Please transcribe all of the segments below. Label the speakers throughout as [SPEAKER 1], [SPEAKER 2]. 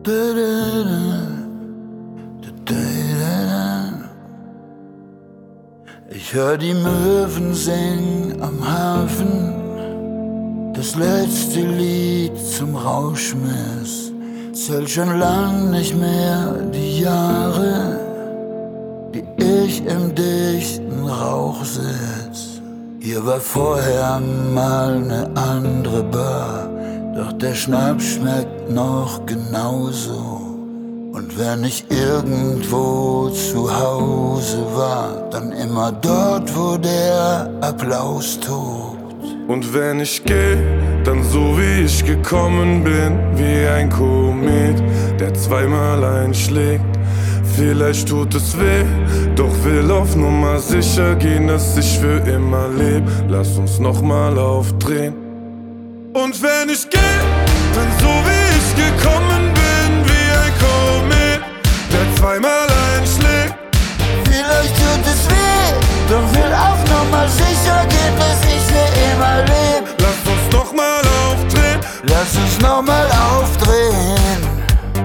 [SPEAKER 1] Ich hör die Möwen singen am Hafen, das letzte Lied zum Rauschmiss. Zählt schon lang nicht mehr die Jahre, die ich im dichten Rauch sitz. Hier war vorher mal ne andere Bar, doch der Schnaps schmeckt noch genauso. Und wenn ich irgendwo zu Hause war, dann immer dort, wo der Applaus tobt.
[SPEAKER 2] Und wenn ich geh, dann so wie ich gekommen bin, wie ein Komet, der zweimal einschlägt. Vielleicht tut es weh, doch will auf Nummer sicher gehen, dass ich für immer leb. Lass uns nochmal aufdrehen. Und wenn ich geh, dann so wie ich gekommen bin, wie ein Komet, der zweimal einschlägt.
[SPEAKER 1] Vielleicht tut es weh, doch will auf Nummer sicher gehen, dass ich für immer leb.
[SPEAKER 2] Lass uns nochmal aufdrehen.
[SPEAKER 1] Lass uns nochmal aufdrehen.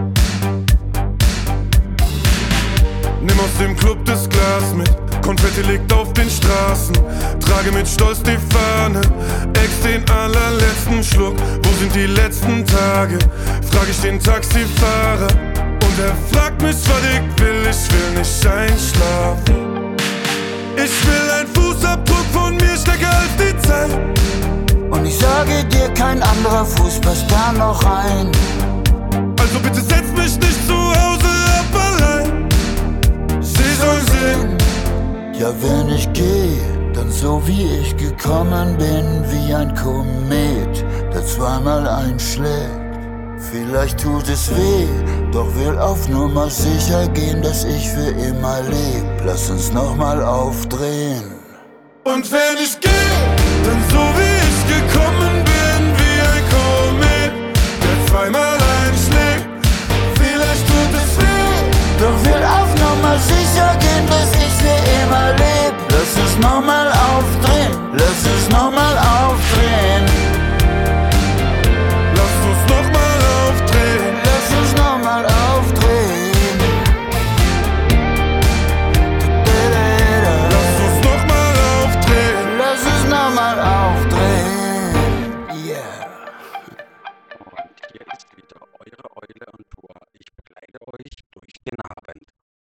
[SPEAKER 2] Nimm aus dem Club das Glas mit, Konfetti liegt auf den Straßen. Trage mit Stolz die Fahne, ex den allerletzten Schluck. Wo sind die letzten Tage? Frag ich den Taxifahrer. Und er fragt mich, was ich will nicht einschlafen. Ich will ein Fußabdruck von mir stärker als die Zeit.
[SPEAKER 1] Und ich sage dir, kein anderer Fuß passt da noch rein.
[SPEAKER 2] Also bitte setz mich nicht zu Hause ab allein. Sie soll sehen.
[SPEAKER 1] Ja, wenn ich geh, dann so wie ich gekommen bin, wie ein Komet, der zweimal einschlägt. Vielleicht tut es weh, doch will auf Nummer sicher gehen, dass ich für immer leb. Lass uns nochmal aufdrehen.
[SPEAKER 2] Und wenn ich geh, dann so wie ich gekommen bin, wie ein Komet, der zweimal einschlägt.
[SPEAKER 1] Vielleicht tut es weh, doch will auf Nummer sicher gehen, dass ich für immer leb. Lass uns nochmal aufdrehen, lass uns nochmal aufdrehen.
[SPEAKER 2] Lass uns nochmal aufdrehen.
[SPEAKER 1] Lass uns nochmal aufdrehen.
[SPEAKER 2] Lass uns nochmal aufdrehen.
[SPEAKER 1] Lass uns nochmal aufdrehen. Yeah.
[SPEAKER 3] Und hier ist wieder eure Eule on Tour. Ich begleite euch durch den Abend.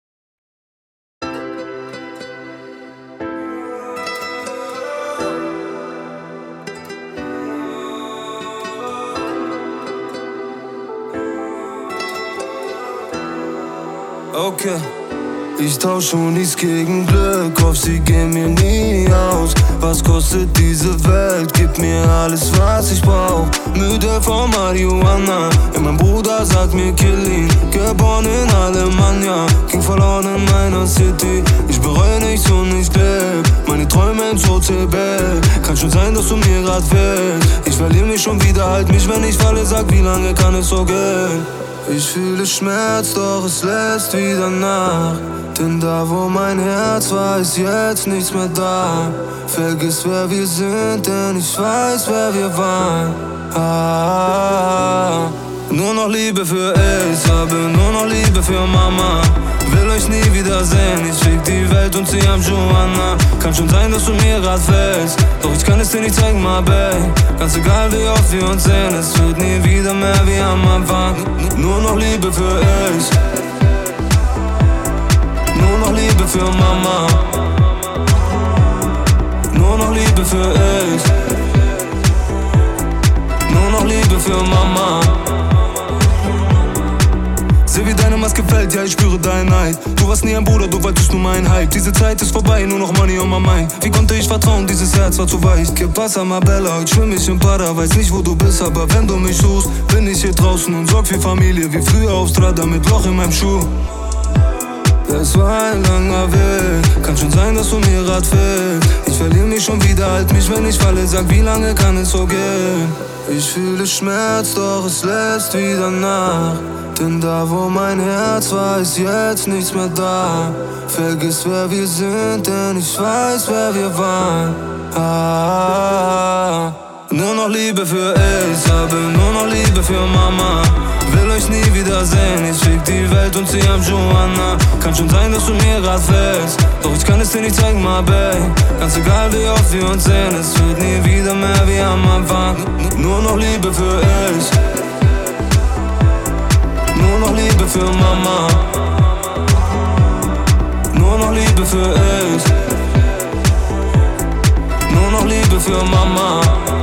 [SPEAKER 4] Okay, ich tausche nichts gegen Glück, auf sie gehen mir nie aus. Was kostet diese Welt? Gib mir alles, was ich brauch. Müde von Marihuana, ja, mein Bruder sagt mir kill ihn. Geboren in Alemannia, ging verloren in meiner City. Ich bereue nichts und ich leb meine Träume ins Hotelbett. Kann schon sein, dass du mir grad fehlst. Ich verliere mich schon wieder, halt mich, wenn ich falle. Sag, wie lange kann es so gehen? Ich fühle Schmerz, doch es lässt wieder nach. Denn da, wo mein Herz war, ist jetzt nichts mehr da. Vergiss, wer wir sind, denn ich weiß, wer wir waren. Nur noch Liebe für Ace, habe nur noch Liebe für Mama. Will euch nie wiedersehen, ich fick die Welt und sie am Joanna. Kann schon sein, dass du mir grad fällst, doch ich kann es dir nicht zeigen, my babe. Ganz egal, wie oft wir uns sehen, es wird nie wieder mehr wie am Anfang. Nur noch Liebe für Ace, nur noch Liebe für Mama. Nur noch Liebe für Ace, nur noch Liebe für Mama. Seh, wie deine Maske fällt, ja, ich spüre deinen Neid. Du warst nie ein Bruder, du wolltest nur mein Hype. Diese Zeit ist vorbei, nur noch Money on my mind. Wie konnte ich vertrauen, dieses Herz war zu weich. Que pasa, ma bella, heute schwimm ich im Para. Weiß nicht, wo du bist, aber wenn du mich suchst, bin ich hier draußen und sorg für Familie. Wie früher auf Strada mit Loch in meinem Schuh. Es war ein langer Weg, kann schon sein, dass du mir grad fehlst. Ich verliere mich schon wieder, halt mich, wenn ich falle. Sag, wie lange kann es so gehen? Ich fühle Schmerz, doch es lässt wieder nach. Denn da, wo mein Herz war, ist jetzt nichts mehr da. Vergiss, wer wir sind, denn ich weiß, wer wir waren. Nur noch Liebe für Ace, habe nur noch Liebe für Mama. Will euch nie wiedersehen, 5 Joanna. Kann schon sein, dass du mir grad fehlst, doch ich kann es dir nicht zeigen, my babe. Ganz egal wie oft wir uns sehen, es wird nie wieder mehr wie am Anfang. Nur noch Liebe für ich, nur noch Liebe für Mama, nur noch Liebe für ich, nur noch Liebe für Mama.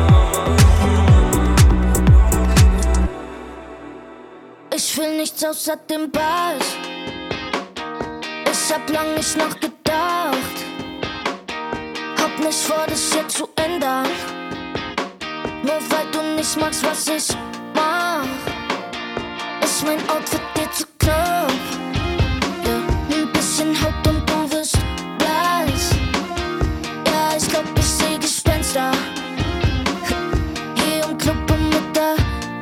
[SPEAKER 5] Ich will nichts außer dem Ball. Ich hab lang nicht nachgedacht, hab nicht vor, das hier zu ändern. Nur weil du nicht magst, was ich mach, ist mein Outfit dir zu knapp. Ja, ein bisschen Haut und du wirst blass. Ja, ich glaub, ich seh Gespenster hier im Club um Mitternacht.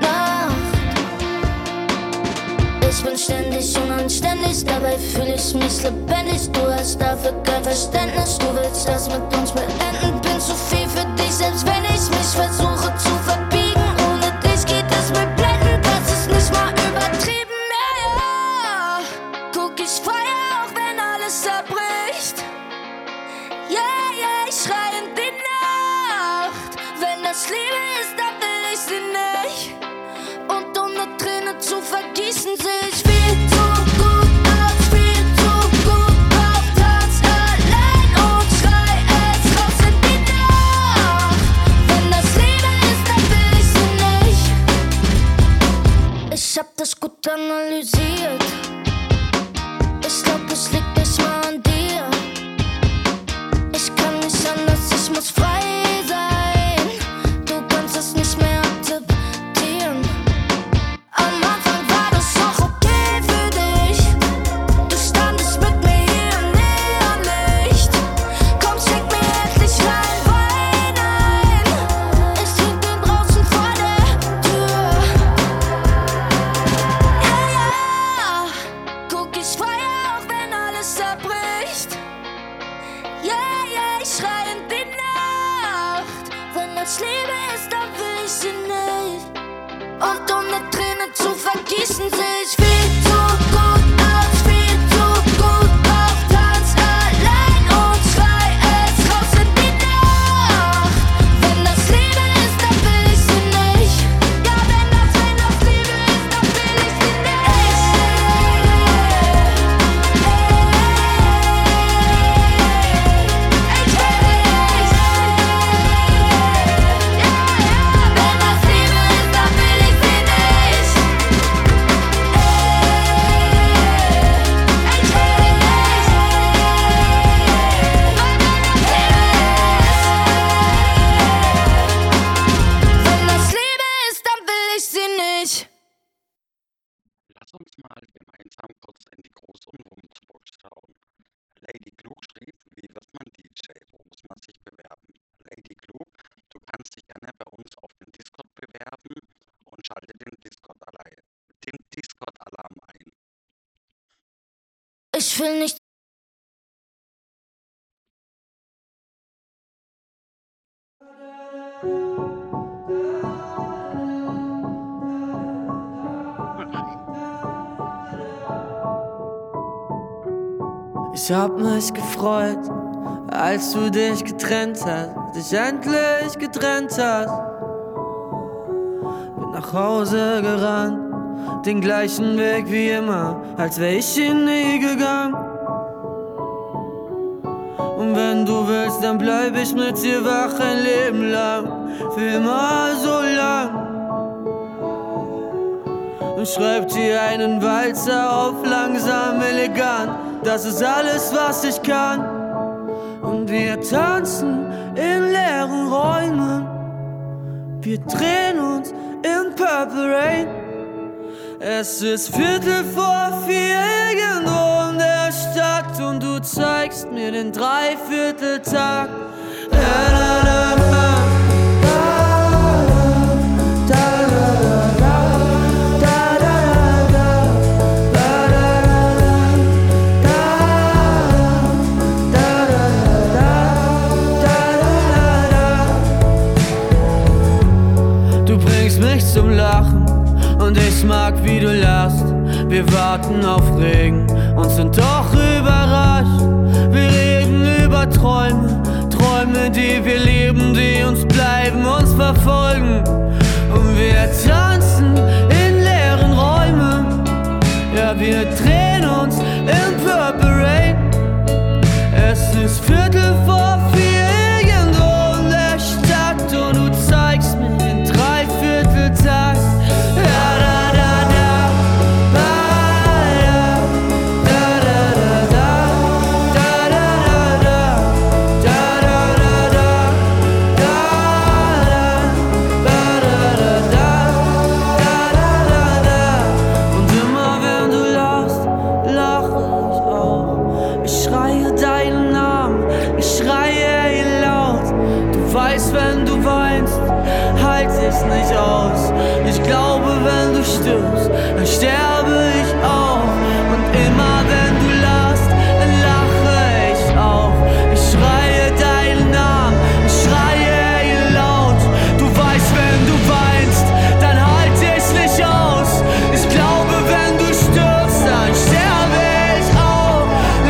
[SPEAKER 5] Ich bin ständig unanständig, dabei fühl ich mich lebendig. Du hast dafür kein Verständnis, du willst das mit uns beenden. Bin zu viel für dich, selbst wenn ich mich versuche zu verbiegen. Ohne dich geht es mir blendend, das ist nicht mal übertrieben. Ja, ja. Guck, ich feier auch wenn alles zerbricht. Ja, ja, ich schrei in die Nacht. Wenn das Liebe ist, dann will ich sie nicht. Und um eine Träne zu vergießen, seh ich viel zu gut aus, viel zu gut auf Tanz allein und schrei es raus in die Nacht. Wenn das Liebe ist, dann will ich sie nicht. Ich hab das gut analysiert. Ich glaub, es liegt nicht mal an dir. Ich kann nicht anders, ich muss frei sein. Du kannst es nicht mehr akzeptieren. Am Anfang war das noch okay für dich. Du standest mit mir hier im Neonlicht. Komm, schenk mir endlich rein Wein ein. Ich trink den draußen vor der Tür. Ja, ja. Guck, ich feier auch wenn alles zerbricht. Ja, ja, ich schrei in die Nacht. Wenn das Liebe ist, dann will ich sie nicht. Und um eine Träne zu vergießen, seh ich viel zu gut aus, viel zu gut auf Tanz allein und schrei es raus in die Nacht. Wenn das Liebe ist, dann will ich sie nicht. Ja, wenn das Liebe ist, dann will ich sie nicht.
[SPEAKER 3] Lass uns mal gemeinsam kurz in die Groß- und Rumsburg schauen. Lady Klug schrieb, wie wird man DJ? Wo muss man sich bewerben? Lady Klug, du kannst dich gerne bei uns auf den Discord bewerben und schalte den Discord-Alarm ein.
[SPEAKER 5] Ich will nicht.
[SPEAKER 6] Ich hab mich gefreut, als du dich getrennt hast, dich endlich getrennt hast. Bin nach Hause gerannt, den gleichen Weg wie immer, als wär ich ihn nie gegangen. Und wenn du willst, dann bleib ich mit dir wach ein Leben lang, für immer so lang. Und schreib dir einen Walzer auf, langsam, elegant. Das ist alles, was ich kann. Und wir tanzen in leeren Räumen. Wir drehen uns in Purple Rain. Es ist 3:45 irgendwo in der Stadt und du zeigst mir den Dreivierteltakt. Du bringst mich zum Lachen und ich mag, wie du lachst. Wir warten auf Regen und sind doch überrascht. Wir reden über Träume, Träume, die wir leben, die uns bleiben, uns verfolgen. Und wir tanzen in leeren Räumen. Ja, wir drehen uns in Purple Rain. Es ist 3:45 irgendwo in der Stadt und du zeigst mir den Dreivierteltakt. Wenn du weinst, halt es nicht aus. Ich glaube, wenn du stirbst, dann sterbe ich auch. Und immer wenn du lachst, dann lache ich auch. Ich schreie deinen Namen, ich schreie ihn laut. Du weißt, wenn du weinst, dann halt es nicht aus. Ich glaube, wenn du stirbst, dann sterbe ich auch.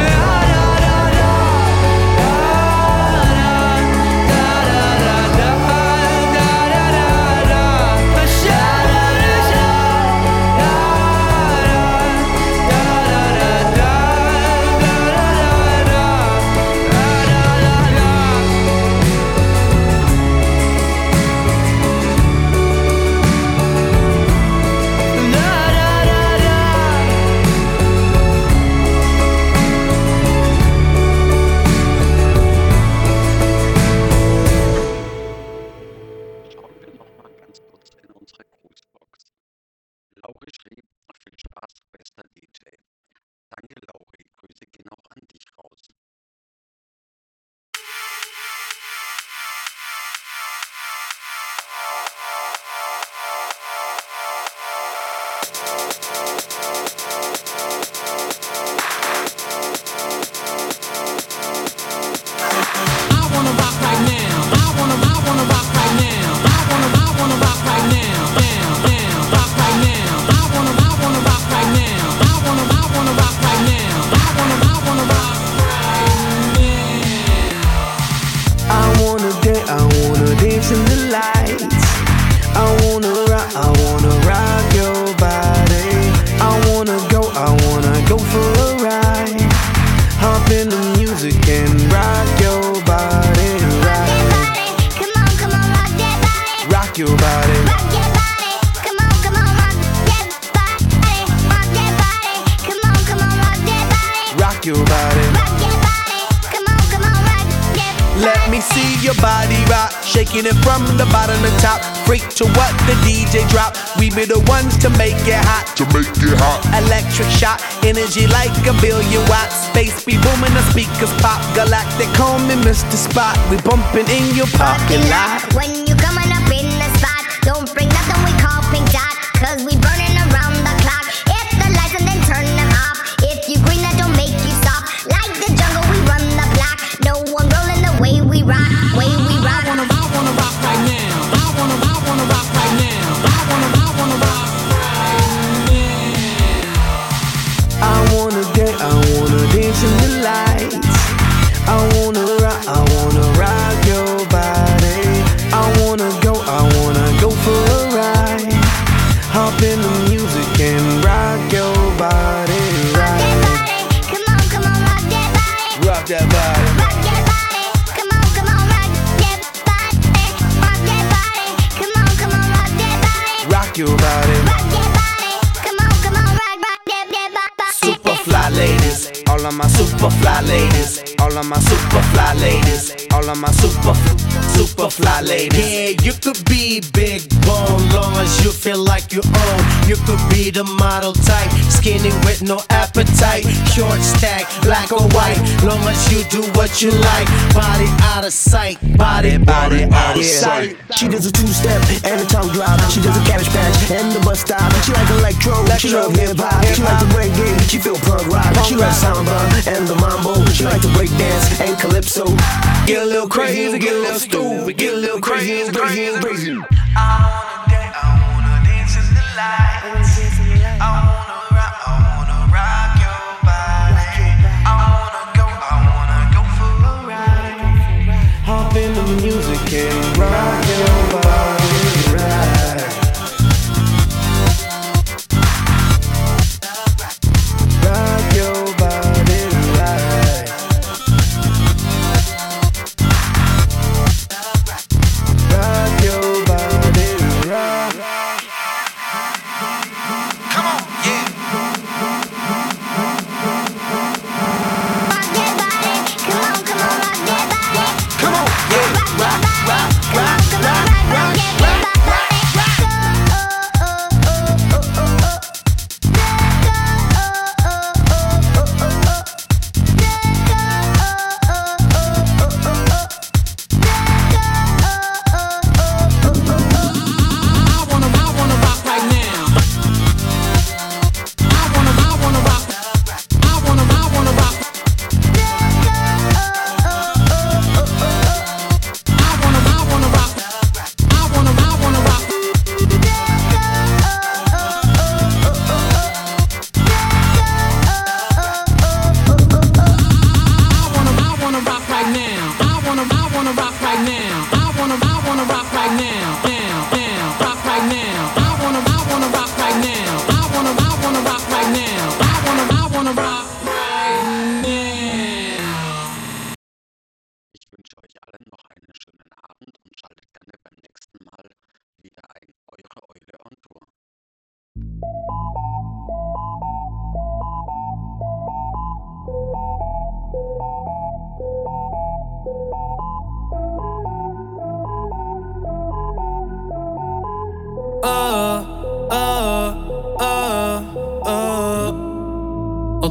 [SPEAKER 3] Lauri schrieb, viel Spaß, bester DJ. Danke, Lauri. Grüße gehen auch an dich raus.
[SPEAKER 7] I wanna rock right now. I wanna rock right now. I wanna rock right now. Down, rock right now. I wanna rock right now. I wanna rock right now. I wanna rock right now.
[SPEAKER 4] I wanna dance in the lights. I wanna rock your body. I wanna go for a ride. Hop in the music and rock your body.
[SPEAKER 5] Come on, rock that body.
[SPEAKER 4] Rock your body.
[SPEAKER 5] Rock that body. Come on, rock that body. Rock that body. Come on, rock that body.
[SPEAKER 4] Rock your body.
[SPEAKER 5] Rock that body. Come on, rock that body.
[SPEAKER 4] Let me see your body rock, shaking it from the bottom to top. Freak to what the DJ drop. We be the ones to make it hot. Electric shock, energy like 1,000,000,000 watts. Space be booming, the speakers pop. Galactic, call me Mr. Spot. We bumping in your parking lot.
[SPEAKER 5] When you coming up in the spot, don't bring nothing we call pink dot, 'cause we burning around the clock. Hit the lights and then turn them off. If you green, that don't make you stop. Like the jungle, we run the block. No one rolling the way we rock, way we rock.
[SPEAKER 7] I wanna rock right now. I wanna rock right now. I wanna rock right now.
[SPEAKER 4] I wanna dance in the lights. I wanna rock your body. I wanna go for a ride. Hop in the music and rock your body.
[SPEAKER 5] Rock that body, come on, rock that body.
[SPEAKER 4] Rock that body.
[SPEAKER 5] Rock that body, come on, rock that body. Rock that body, come on, rock that body.
[SPEAKER 4] Rock your body.
[SPEAKER 5] Rock that body, come on, rock that body.
[SPEAKER 4] Super fly ladies, all of my super fly ladies, all of my super fly ladies, all of my super fly ladies.
[SPEAKER 8] Yeah, you could be big bone, long as you feel like you own. You could be the model type, skinny with no appetite, short stack, black or white, long as you do what you like. Body out of sight, body out of sight.
[SPEAKER 9] She does a two-step and a tongue drop. She does a cabbage patch and the bus stop. She like electro, she love hip-hop. She like the reggae, she feel punk rock. She loves samba and the mambo. She like to break dance and calypso.
[SPEAKER 4] Get a little crazy, get a little stupid, get a little crazy and crazy and crazy.
[SPEAKER 10] I wanna dance in the lights. I wanna rock.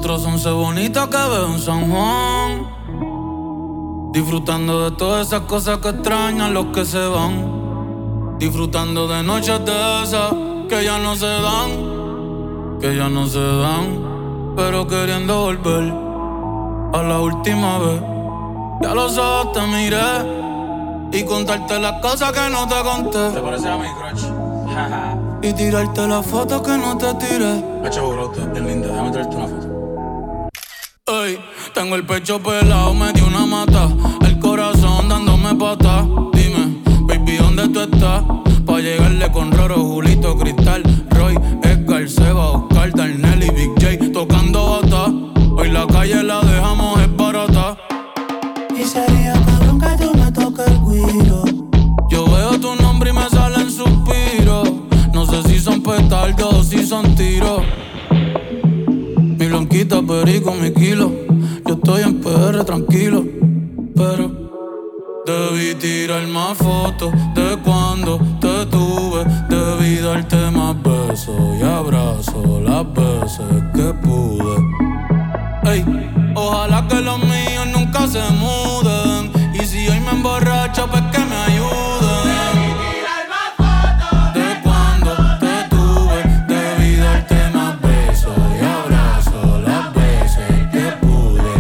[SPEAKER 10] otros 11 bonitas que veo en San Juan. Disfrutando de todas esas cosas que extrañan los que se van. Disfrutando de noches de esas que ya no se dan. Que ya no se dan. Pero queriendo volver a la última vez. Ya los ojos te miré y contarte las cosas que no te conté.
[SPEAKER 11] ¿Te parece a mi crush?
[SPEAKER 10] Y tirarte las fotos que no te tiré.
[SPEAKER 11] Hacho, brote, bien linda, déjame traerte una foto.
[SPEAKER 10] Ey, tengo el pecho pelado, me dio una mata. El corazón dándome patas. Dime, baby, ¿dónde tú estás? Pa' llegarle con Roro, Julito, Cristal, Roy, Edgar, Seba, Oscar, Darnell y Big J tocando bata. Hoy la calle la dejamos es barata.
[SPEAKER 6] Y sería cabrón que tú me toques el guiro.
[SPEAKER 10] Yo veo tu nombre y me salen suspiros. No sé si son petardos o si son tiros. Mi blanquita, perico, mi kilo. Yo estoy en PR tranquilo, pero debí tirar más fotos de cuando te tuve. Debí darte más besos y abrazos las veces que pude. Ey, ojalá que los míos nunca se muden. Y si hoy me emborracho, pues que me ayuden.
[SPEAKER 6] Debí tirar más fotos
[SPEAKER 10] de cuando te tuve. Debí darte más besos y abrazos las veces que pude.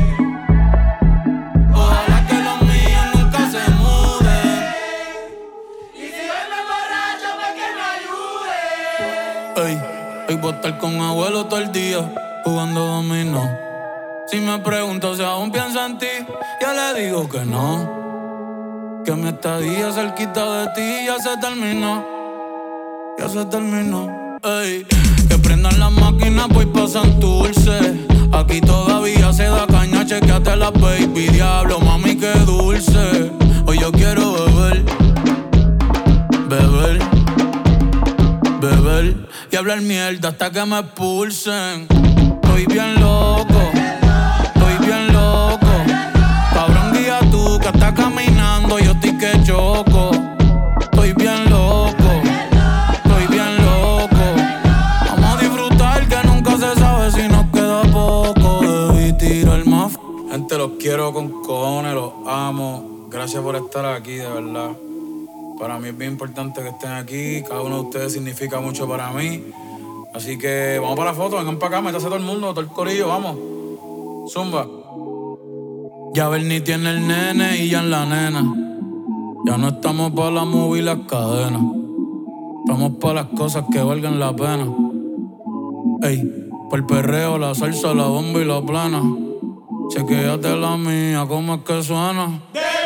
[SPEAKER 10] Ojalá que los míos nunca se muden.
[SPEAKER 6] Y si hoy me emborracho, pues que me ayude.
[SPEAKER 10] Ey, hoy voy a estar con abuelo todo el día jugando dominó. Si me pregunto si aún pienso en ti, ya le digo que no. Que mi estadía cerquita de ti ya se terminó. Ya se terminó. Ey, que prendan las máquinas, voy pa' Santurce. Aquí todavía se da caña, chequeate la baby. Diablo, mami, qué dulce. Hoy yo quiero beber. Beber. Beber. Y hablar mierda hasta que me expulsen. Estoy bien loco. Bien loco, cabrón, guía tú que estás caminando, yo estoy que choco. Estoy bien loco, estoy bien loco. Vamos a disfrutar que nunca se sabe si nos queda poco. Debí tirar más. Gente, los quiero con cojones, los amo. Gracias por estar aquí, de verdad. Para mí es bien importante que estén aquí. Cada uno de ustedes significa mucho para mí. Así que vamos para la foto, vengan para acá, métase todo el mundo, todo el corillo, vamos. Zumba. Ya Bernie tiene el nene y ya en la nena. Ya no estamos pa' la movie y las cadenas. Estamos pa' las cosas que valgan la pena. Ey, pa' el perreo, la salsa, la bomba y la plana. Chequéate la mía, cómo es que suena.